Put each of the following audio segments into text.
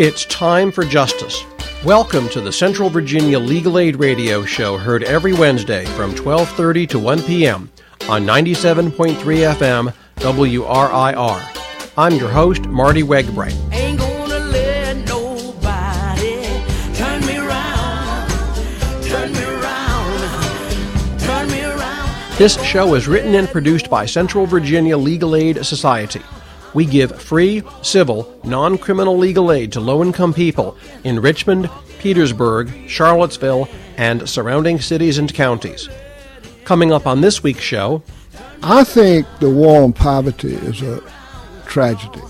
It's time for justice. Welcome to the Central Virginia Legal Aid Radio Show, heard every Wednesday from 12:30 to 1 p.m. on 97.3 FM WRIR. I'm your host, Marty Wegbright. Ain't gonna let nobody turn me around, turn me around, turn me around. This show is written and produced by Central Virginia Legal Aid Society. We give free, civil, non-criminal legal aid to low-income people in Richmond, Petersburg, Charlottesville, and surrounding cities and counties. Coming up on this week's show, I think the war on poverty is a tragedy.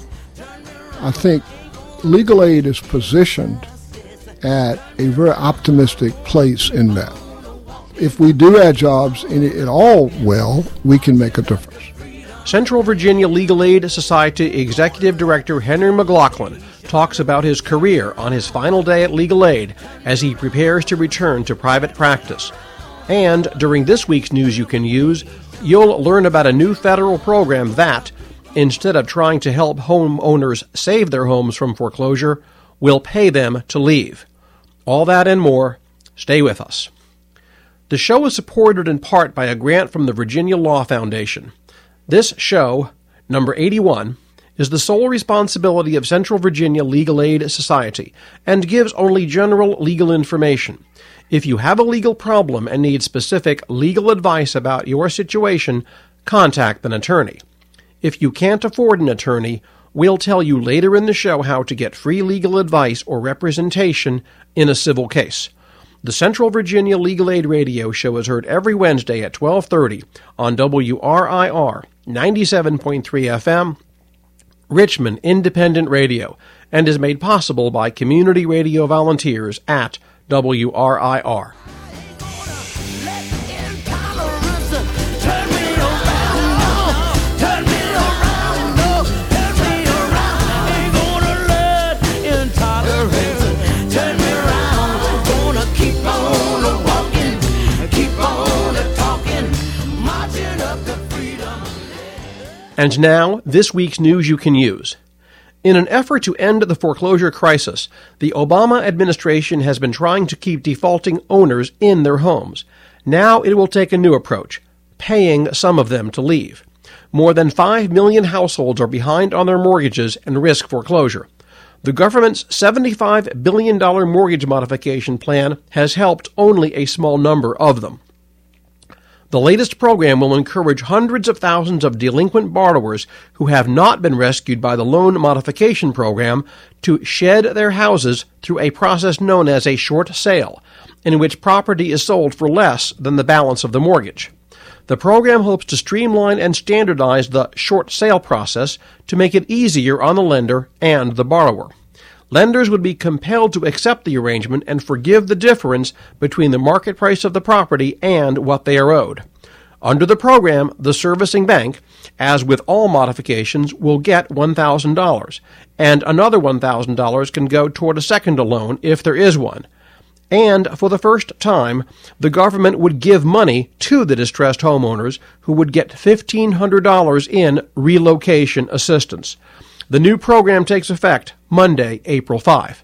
I think legal aid is positioned at a very optimistic place in that. If we do our jobs in it all well, we can make a difference. Central Virginia Legal Aid Society Executive Director Henry McLaughlin talks about his career on his final day at Legal Aid as he prepares to return to private practice. And during this week's News You Can Use, you'll learn about a new federal program that, instead of trying to help homeowners save their homes from foreclosure, will pay them to leave. All that and more. Stay with us. The show is supported in part by a grant from the Virginia Law Foundation. This show, number 81, is the sole responsibility of Central Virginia Legal Aid Society and gives only general legal information. If you have a legal problem and need specific legal advice about your situation, contact an attorney. If you can't afford an attorney, we'll tell you later in the show how to get free legal advice or representation in a civil case. The Central Virginia Legal Aid Radio Show is heard every Wednesday at 12:30 on WRIR 97.3 FM, Richmond Independent Radio, and is made possible by community radio volunteers at WRIR. And now, this week's News You Can Use. In an effort to end the foreclosure crisis, the Obama administration has been trying to keep defaulting owners in their homes. Now it will take a new approach, paying some of them to leave. More than 5 million households are behind on their mortgages and risk foreclosure. The government's $75 billion mortgage modification plan has helped only a small number of them. The latest program will encourage hundreds of thousands of delinquent borrowers who have not been rescued by the loan modification program to shed their houses through a process known as a short sale, in which property is sold for less than the balance of the mortgage. The program hopes to streamline and standardize the short sale process to make it easier on the lender and the borrower. Lenders would be compelled to accept the arrangement and forgive the difference between the market price of the property and what they are owed. Under the program, the servicing bank, as with all modifications, will get $1,000, and another $1,000 can go toward a second loan if there is one. And for the first time, the government would give money to the distressed homeowners who would get $1,500 in relocation assistance. The new program takes effect Monday, April 5.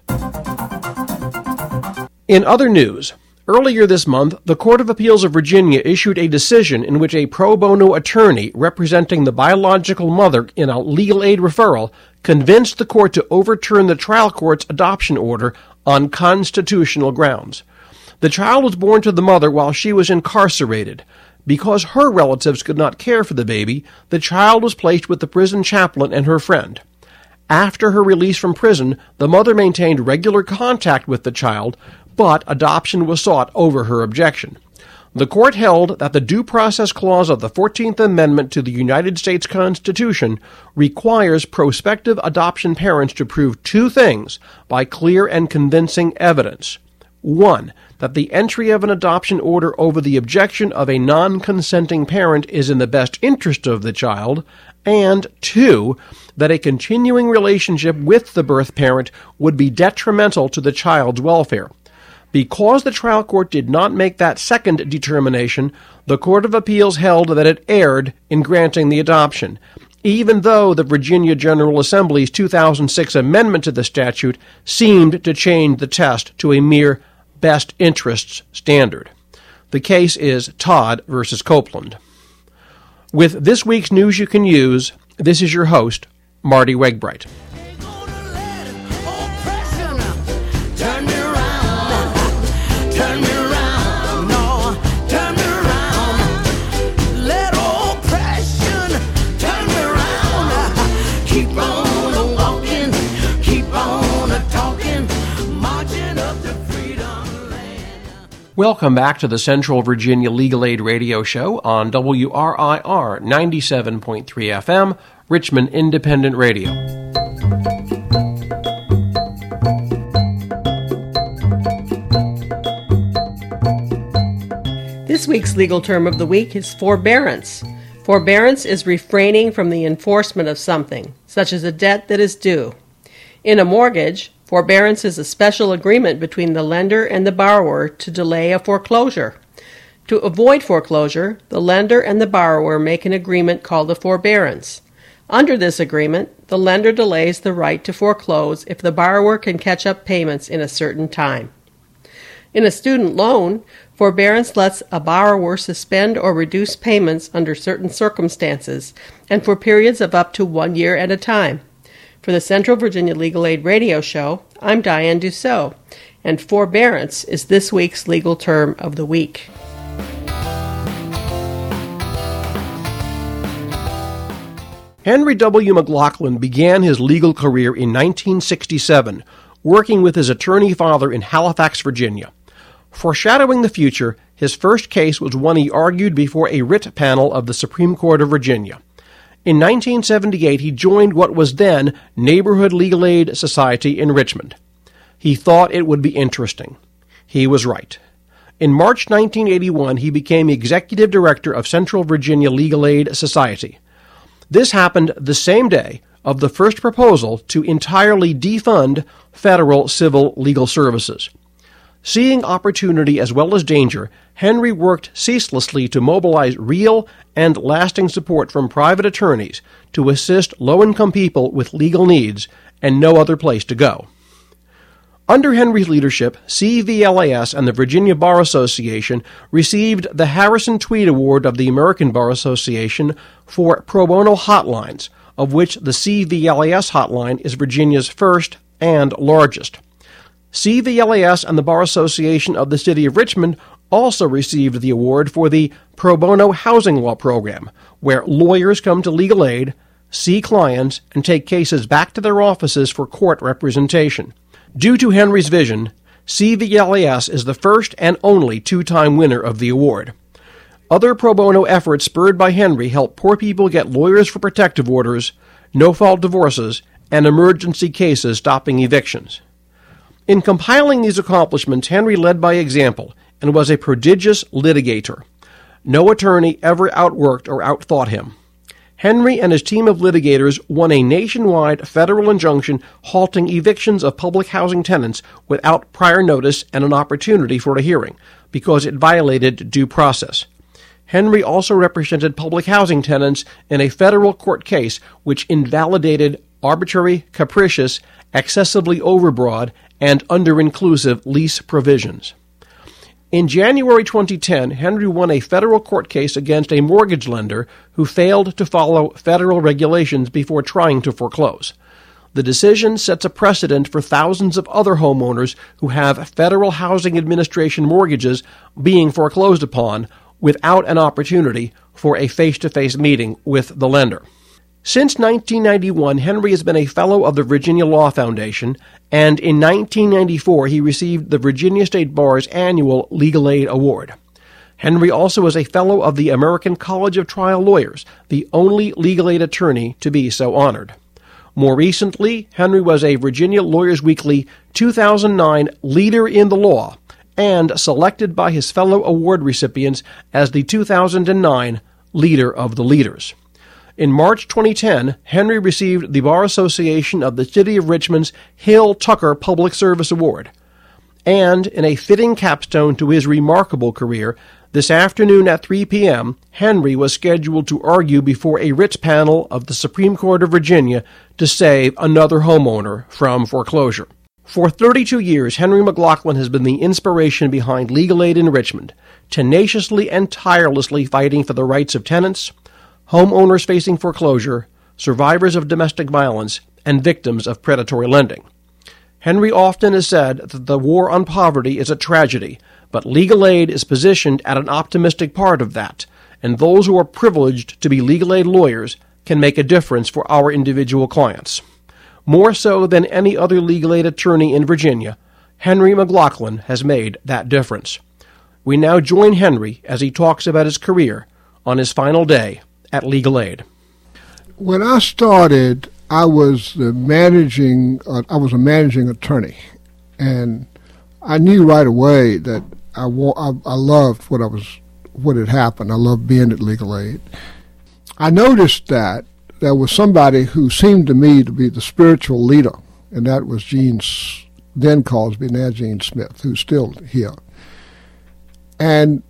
In other news, earlier this month, the Court of Appeals of Virginia issued a decision in which a pro bono attorney representing the biological mother in a legal aid referral convinced the court to overturn the trial court's adoption order on constitutional grounds. The child was born to the mother while she was incarcerated. Because her relatives could not care for the baby, the child was placed with the prison chaplain and her friend. After her release from prison, the mother maintained regular contact with the child, but adoption was sought over her objection. The court held that the Due Process Clause of the 14th Amendment to the United States Constitution requires prospective adoption parents to prove two things by clear and convincing evidence. 1. That the entry of an adoption order over the objection of a non-consenting parent is in the best interest of the child, and 2. That a continuing relationship with the birth parent would be detrimental to the child's welfare. Because the trial court did not make that second determination, the Court of Appeals held that it erred in granting the adoption, even though the Virginia General Assembly's 2006 amendment to the statute seemed to change the test to a mere best interests standard. The case is Todd versus Copeland. With this week's news you can use, this is your host, Marty Wegbright. Welcome back to the Central Virginia Legal Aid Radio Show on WRIR 97.3 FM, Richmond Independent Radio. This week's legal term of the week is forbearance. Forbearance is refraining from the enforcement of something, such as a debt that is due. In a mortgage, forbearance is a special agreement between the lender and the borrower to delay a foreclosure. To avoid foreclosure, the lender and the borrower make an agreement called a forbearance. Under this agreement, the lender delays the right to foreclose if the borrower can catch up payments in a certain time. In a student loan, forbearance lets a borrower suspend or reduce payments under certain circumstances and for periods of up to 1 year at a time. For the Central Virginia Legal Aid Radio Show, I'm Diane Dussault, and forbearance is this week's legal term of the week. Henry W. McLaughlin began his legal career in 1967, working with his attorney father in Halifax, Virginia. Foreshadowing the future, his first case was one he argued before a writ panel of the Supreme Court of Virginia. In 1978, he joined what was then Neighborhood Legal Aid Society in Richmond. He thought it would be interesting. He was right. In March 1981, he became executive director of Central Virginia Legal Aid Society. This happened the same day of the first proposal to entirely defund federal civil legal services. Seeing opportunity as well as danger, Henry worked ceaselessly to mobilize real and lasting support from private attorneys to assist low-income people with legal needs and no other place to go. Under Henry's leadership, CVLAS and the Virginia Bar Association received the Harrison Tweed Award of the American Bar Association for pro bono hotlines, of which the CVLAS hotline is Virginia's first and largest. CVLAS and the Bar Association of the City of Richmond also received the award for the Pro Bono Housing Law Program, where lawyers come to legal aid, see clients, and take cases back to their offices for court representation. Due to Henry's vision, CVLAS is the first and only two-time winner of the award. Other pro bono efforts spurred by Henry help poor people get lawyers for protective orders, no-fault divorces, and emergency cases stopping evictions. In compiling these accomplishments, Henry led by example and was a prodigious litigator. No attorney ever outworked or outthought him. Henry and his team of litigators won a nationwide federal injunction halting evictions of public housing tenants without prior notice and an opportunity for a hearing, because it violated due process. Henry also represented public housing tenants in a federal court case which invalidated arbitrary, capricious, excessively overbroad, and under-inclusive lease provisions. In January 2010, Henry won a federal court case against a mortgage lender who failed to follow federal regulations before trying to foreclose. The decision sets a precedent for thousands of other homeowners who have Federal Housing Administration mortgages being foreclosed upon without an opportunity for a face-to-face meeting with the lender. Since 1991, Henry has been a Fellow of the Virginia Law Foundation, and in 1994 he received the Virginia State Bar's annual Legal Aid Award. Henry also is a Fellow of the American College of Trial Lawyers, the only legal aid attorney to be so honored. More recently, Henry was a Virginia Lawyers Weekly 2009 Leader in the Law and selected by his fellow award recipients as the 2009 Leader of the Leaders. In March 2010, Henry received the Bar Association of the City of Richmond's Hill Tucker Public Service Award. And, in a fitting capstone to his remarkable career, This afternoon at 3 p.m., Henry was scheduled to argue before a writs panel of the Supreme Court of Virginia to save another homeowner from foreclosure. For 32 years, Henry McLaughlin has been the inspiration behind Legal Aid in Richmond, tenaciously and tirelessly fighting for the rights of tenants, homeowners facing foreclosure, survivors of domestic violence, and victims of predatory lending. Henry often has said that the war on poverty is a tragedy, but Legal Aid is positioned at an optimistic part of that, and those who are privileged to be legal aid lawyers can make a difference for our individual clients. More so than any other legal aid attorney in Virginia, Henry McLaughlin has made that difference. We now join Henry as he talks about his career on his final day at Legal Aid. When I started, I was a managing attorney, and I knew right away that I loved what had happened. I loved being at Legal Aid. I noticed that there was somebody who seemed to me to be the spiritual leader, and that was Gene, then Cosby, now Gene Smith, who's still here. And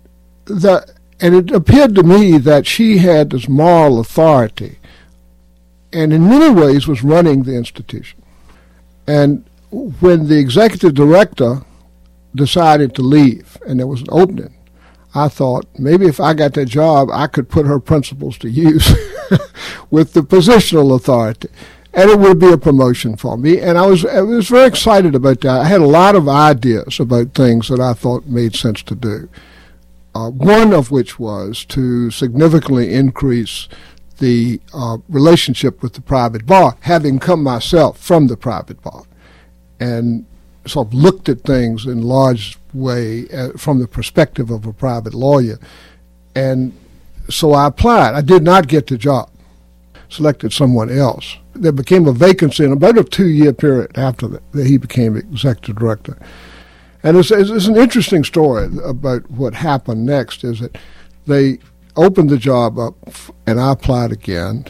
it appeared to me that she had this moral authority, and in many ways was running the institution. And when the executive director decided to leave, and there was an opening, I thought maybe if I got that job, I could put her principles to use with the positional authority, and it would be a promotion for me. And I was very excited about that. I had a lot of ideas about things that I thought made sense to do. One of which was to significantly increase the relationship with the private bar, having come myself from the private bar, and sort of looked at things in large way from the perspective of a private lawyer. And so I applied. I did not get the job. Selected someone else. There became a vacancy in about a 2-year period after that he became executive director. And it's an interesting story about what happened next, is that they opened the job up and I applied again.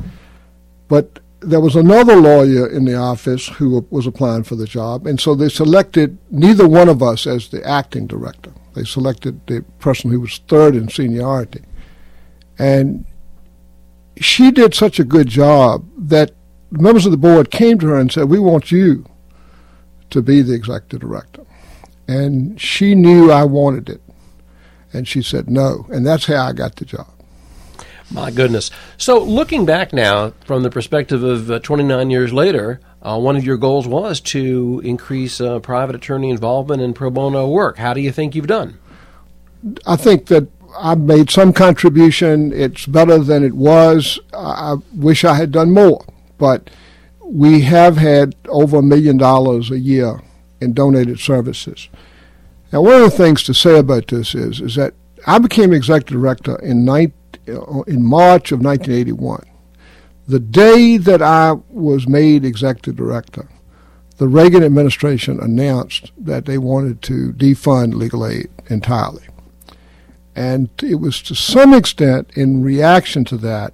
But there was another lawyer in the office who was applying for the job, and so they selected neither one of us as the acting director. They selected the person who was third in seniority. And she did such a good job that members of the board came to her and said, "We want you to be the executive director." And she knew I wanted it. And she said no, and that's how I got the job. My goodness. So looking back now from the perspective of 29 years later, one of your goals was to increase private attorney involvement in pro bono work. How do you think you've done? I think that I've made some contribution. It's better than it was. I wish I had done more. But we have had over $1 million a year in donated services. Now, one of the things to say about this is that I became executive director in March of 1981. The day that I was made executive director, the Reagan administration announced that they wanted to defund legal aid entirely. And it was to some extent in reaction to that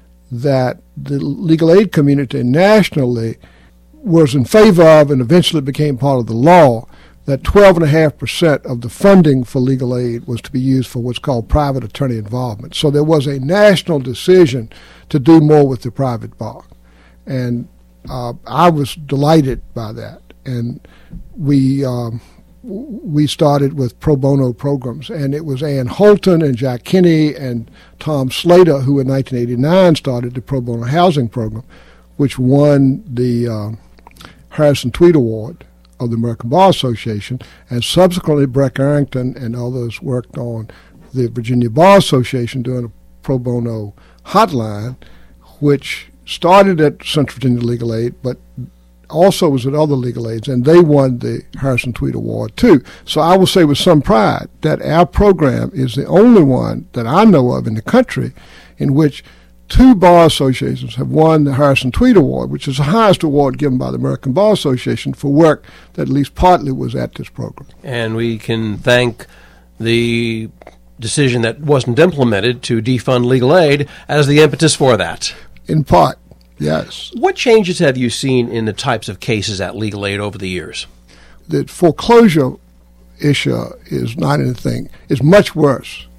the legal aid community nationally was in favor of, and eventually became part of the law, that 12.5% of the funding for legal aid was to be used for what's called private attorney involvement. So there was a national decision to do more with the private bar. And I was delighted by that. And we started with pro bono programs. And it was Ann Holton and Jack Kinney and Tom Slater who in 1989 started the pro bono housing program, which won the Harrison Tweed Award of the American Bar Association, and subsequently Breck Arrington and others worked on the Virginia Bar Association doing a pro bono hotline, which started at Central Virginia Legal Aid, but also was at other legal aids, and they won the Harrison Tweed Award too. So I will say with some pride that our program is the only one that I know of in the country in which 2 bar associations have won the Harrison Tweed Award, which is the highest award given by the American Bar Association for work that at least partly was at this program. And we can thank the decision that wasn't implemented to defund legal aid as the impetus for that. In part, yes. What changes have you seen in the types of cases at legal aid over the years? The foreclosure issue is not anything. It's much worse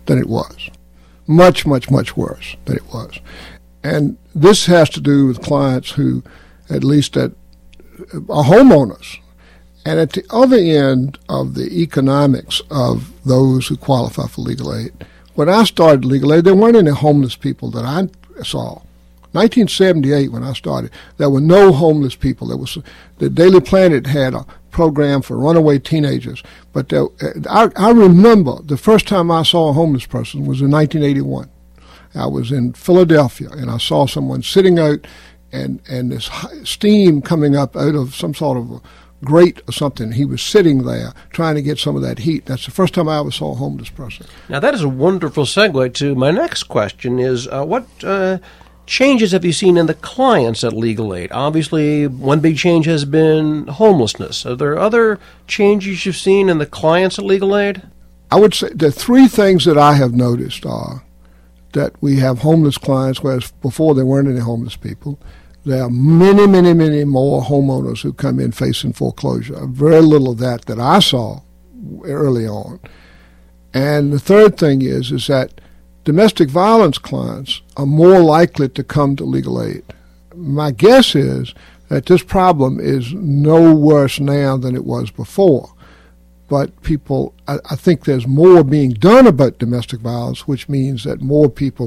than it was. Much, much, much worse than it was. And this has to do with clients who, at least are homeowners. And at the other end of the economics of those who qualify for legal aid, when I started legal aid, there weren't any homeless people that I saw. 1978, when I started, there were no homeless people. The Daily Planet had a program for runaway teenagers. But I remember the first time I saw a homeless person was in 1981. I was in Philadelphia, and I saw someone sitting out and this steam coming up out of some sort of a grate or something. He was sitting there trying to get some of that heat. That's the first time I ever saw a homeless person. Now, that is a wonderful segue to my next question is what changes have you seen in the clients at Legal Aid? Obviously, one big change has been homelessness. Are there other changes you've seen in the clients at Legal Aid? I would say the three things that I have noticed are that we have homeless clients, whereas before there weren't any homeless people. There are many, many, many more homeowners who come in facing foreclosure. Very little of that I saw early on. And the third thing is that domestic violence clients are more likely to come to legal aid. My guess is that this problem is no worse now than it was before. But I think there's more being done about domestic violence, which means that more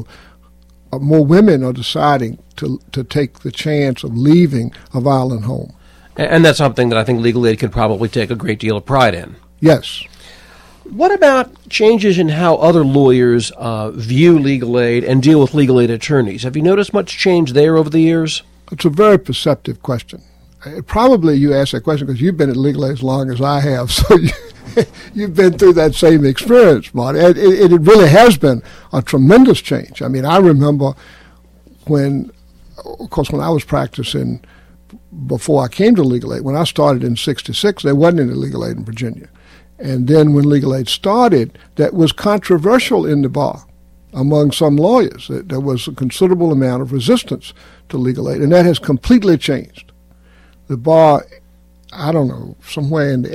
women are deciding to take the chance of leaving a violent home. And that's something that I think Legal Aid can probably take a great deal of pride in. Yes. What about changes in how other lawyers view legal aid and deal with legal aid attorneys? Have you noticed much change there over the years? It's a very perceptive question. Probably you asked that question because you've been at legal aid as long as I have, so you've been through that same experience, Marty. It really has been a tremendous change. I mean, I remember when I was practicing before I came to legal aid, when I started in 1966, there wasn't any legal aid in Virginia. And then when legal aid started, that was controversial in the bar among some lawyers. There was a considerable amount of resistance to legal aid, and that has completely changed. The bar, I don't know, somewhere in the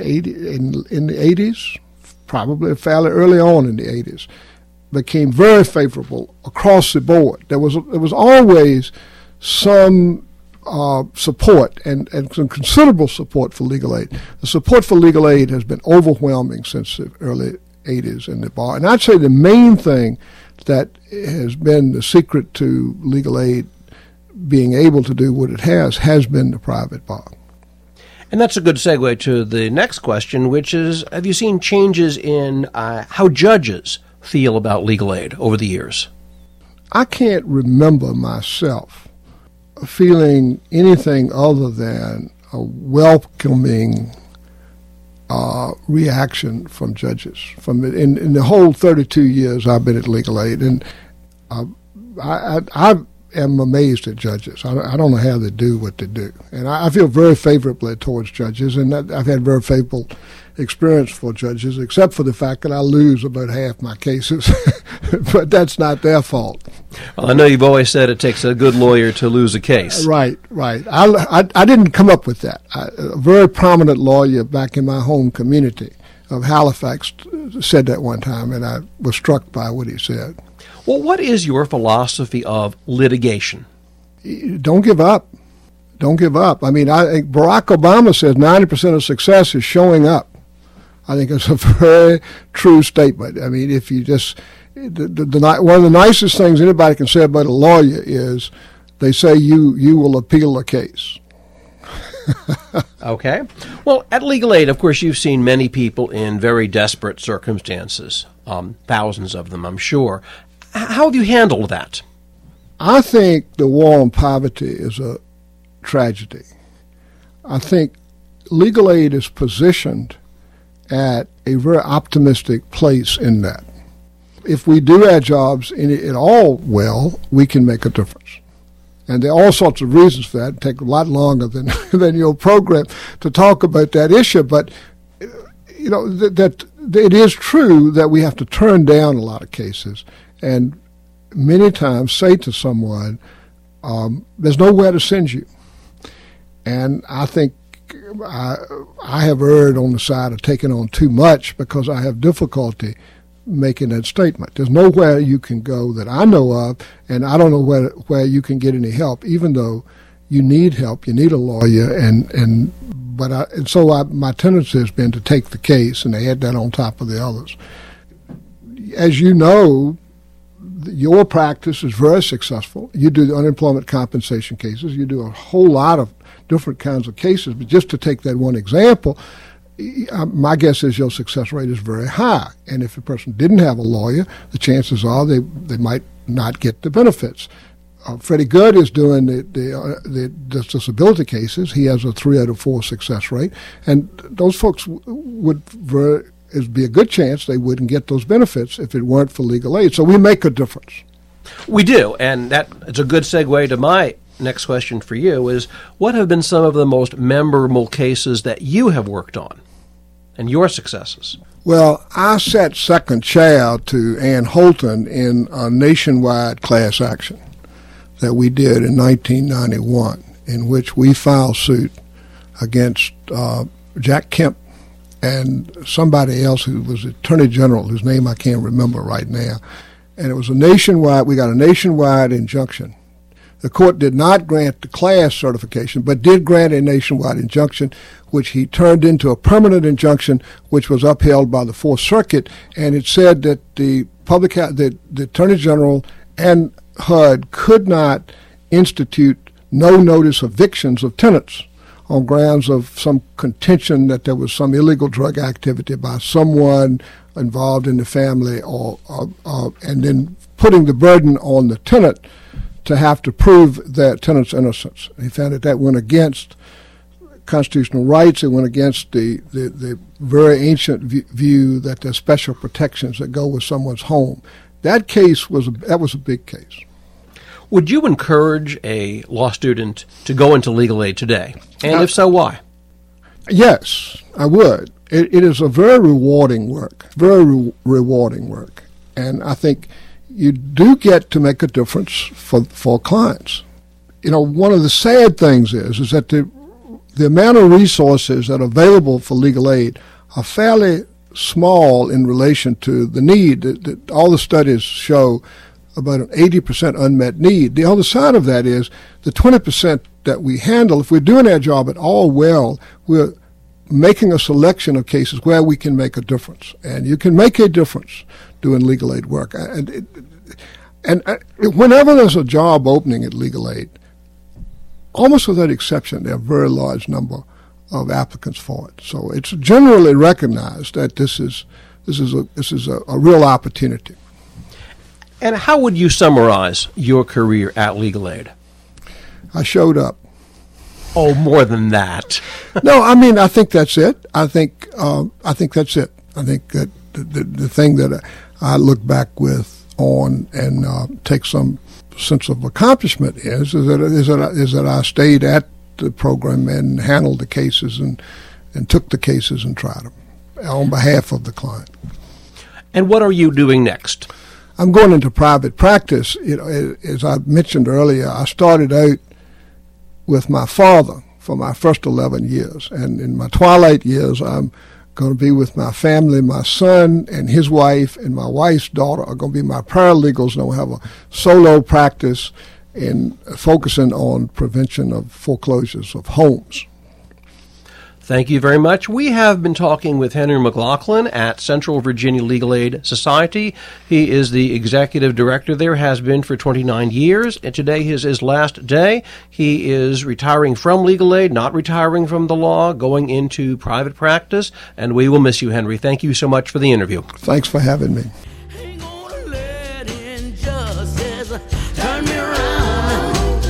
80s, probably fairly early on in the 80s, became very favorable across the board. There was always some support and some considerable support for legal aid. The support for legal aid has been overwhelming since the early 80s in the bar. And I'd say the main thing that has been the secret to legal aid being able to do what it has been the private bar. And that's a good segue to the next question, which is, have you seen changes in how judges feel about legal aid over the years? I can't remember myself feeling anything other than a welcoming reaction from judges. In the whole 32 years I've been at legal aid, and I am amazed at judges. I don't know how they do what they do. And I feel very favorably towards judges, and I've had very favorable experience for judges, except for the fact that I lose about half my cases. But that's not their fault. Well, I know you've always said it takes a good lawyer to lose a case. Right. I didn't come up with that. A very prominent lawyer back in my home community of Halifax said that one time, and I was struck by what he said. Well, what is your philosophy of litigation? Don't give up. Don't give up. I mean, I think Barack Obama says 90% of success is showing up. I think it's a very true statement. I mean, if you just one of the nicest things anybody can say about a lawyer is they say you will appeal a case. Okay. Well, at Legal Aid, of course, you've seen many people in very desperate circumstances, thousands of them, I'm sure. How have you handled that? I think the war on poverty is a tragedy. I think Legal Aid is positioned at a very optimistic place in that. If we do our jobs in all well, we can make a difference. And there are all sorts of reasons for that. It take a lot longer than your program to talk about that issue. But you know that it is true that we have to turn down a lot of cases, and many times say to someone, "There's nowhere to send you." And I think I have erred on the side of taking on too much because I have difficulty making that statement. There's nowhere you can go that I know of, and I don't know where you can get any help, even though you need help, you need a lawyer, so my tendency has been to take the case and add that on top of the others. As you know, your practice is very successful. You do the unemployment compensation cases. You do a whole lot of different kinds of cases. But just to take that one example, my guess is your success rate is very high. And if a person didn't have a lawyer, the chances are they might not get the benefits. Freddie Good is doing the disability cases. He has a 3 out of 4 success rate. And those folks it'd be a good chance they wouldn't get those benefits if it weren't for legal aid. So we make a difference. We do, and it's a good segue to my next question for you is, what have been some of the most memorable cases that you have worked on and your successes? Well, I sat second chair to Ann Holton in a nationwide class action that we did in 1991, in which we filed suit against Jack Kemp and somebody else who was Attorney General, whose name I can't remember right now. And it was we got a nationwide injunction. The court did not grant the class certification, but did grant a nationwide injunction, which he turned into a permanent injunction, which was upheld by the Fourth Circuit. And it said that the Attorney General and HUD could not institute no notice evictions of tenants on grounds of some contention that there was some illegal drug activity by someone involved in the family, and then putting the burden on the tenant to have to prove that tenant's innocence. He found that went against constitutional rights. It went against the very ancient view that there's special protections that go with someone's home. That was a big case. Would you encourage a law student to go into legal aid today? And if so, why? Yes, I would. It is a very rewarding work, And I think you do get to make a difference for clients. You know, one of the sad things is that the amount of resources that are available for legal aid are fairly small in relation to the need. All the studies show about an 80% unmet need. The other side of that is the 20% that we handle. If we're doing our job at all well, we're making a selection of cases where we can make a difference. And you can make a difference doing legal aid work. And whenever there's a job opening at legal aid, almost without exception, there are a very large number of applicants for it. So it's generally recognized that this is a real opportunity. And how would you summarize your career at Legal Aid? I showed up. Oh, more than that. No, I mean, I think that's it. I think that's it. I think that the thing that I look back on and take some sense of accomplishment is that I stayed at the program and handled the cases and took the cases and tried them on behalf of the client. And what are you doing next? I'm going into private practice. You know, as I mentioned earlier, I started out with my father for my first 11 years. And in my twilight years, I'm going to be with my family. My son and his wife and my wife's daughter are going to be my paralegals, and we'll have a solo practice in focusing on prevention of foreclosures of homes. Thank you very much. We have been talking with Henry McLaughlin at Central Virginia Legal Aid Society. He is the executive director there, has been for 29 years, and today is his last day. He is retiring from legal aid, not retiring from the law, going into private practice, and we will miss you, Henry. Thank you so much for the interview. Thanks for having me. Ain't gonna let injustice turn me around,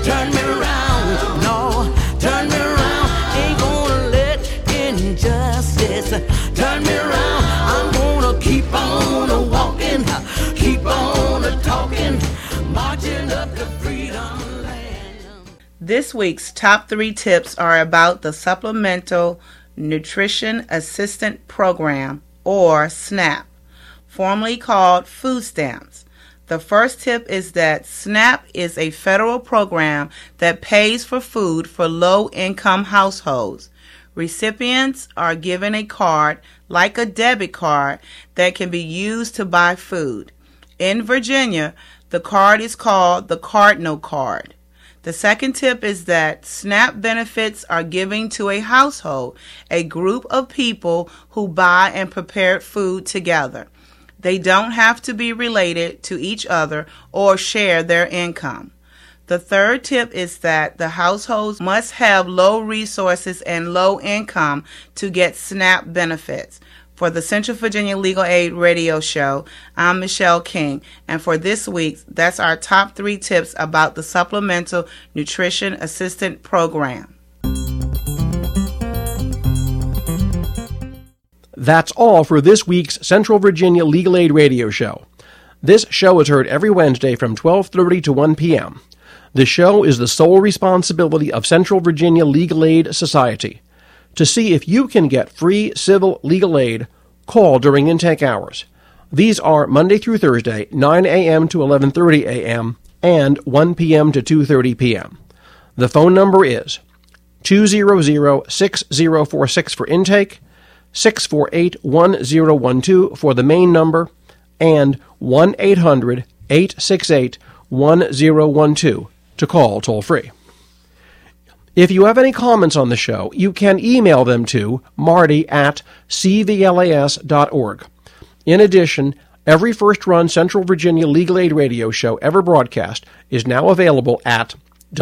no, turn me around. Ain't gonna let injustice turn me around. I'm gonna keep on walking, keep on talking, marching up to freedom land. This week's top 3 tips are about the Supplemental Nutrition Assistant Program, or SNAP, formerly called food stamps. The first tip is that SNAP is a federal program that pays for food for low-income households. Recipients are given a card, like a debit card, that can be used to buy food. In Virginia, the card is called the Cardinal Card. The second tip is that SNAP benefits are given to a household, a group of people who buy and prepare food together. They don't have to be related to each other or share their income. The third tip is that the households must have low resources and low income to get SNAP benefits. For the Central Virginia Legal Aid Radio Show, I'm Michelle King, and for this week, that's our top 3 tips about the Supplemental Nutrition Assistant Program. That's all for this week's Central Virginia Legal Aid Radio Show. This show is heard every Wednesday from 12:30 to 1 p.m. The show is the sole responsibility of Central Virginia Legal Aid Society. To see if you can get free civil legal aid, call during intake hours. These are Monday through Thursday, 9 a.m. to 11:30 a.m. and 1 p.m. to 2:30 p.m. The phone number is 200-6046 for intake, 648-1012 for the main number, and 1-800-868-1012 to call toll-free. If you have any comments on the show, you can email them to marty@cvlas.org. In addition, every first-run Central Virginia Legal Aid Radio show ever broadcast is now available at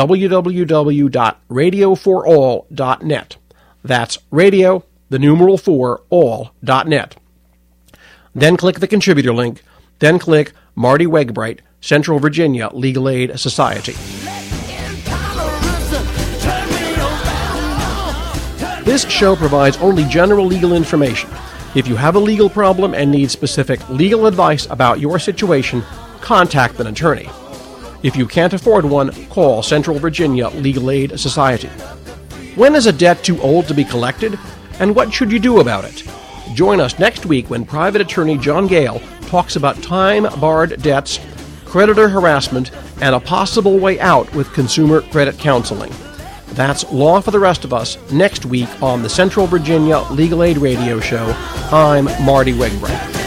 www.radioforall.net. That's radio, the numeral 4, all.net. Then click the contributor link, then click Marty Wegbright, Central Virginia Legal Aid Society. This show provides only general legal information. If you have a legal problem and need specific legal advice about your situation, contact an attorney. If you can't afford one, call Central Virginia Legal Aid Society. When is a debt too old to be collected, and what should you do about it? Join us next week when private attorney John Gale talks about time-barred debts, creditor harassment, and a possible way out with consumer credit counseling. That's Law for the Rest of Us next week on the Central Virginia Legal Aid Radio Show. I'm Marty Wegbright.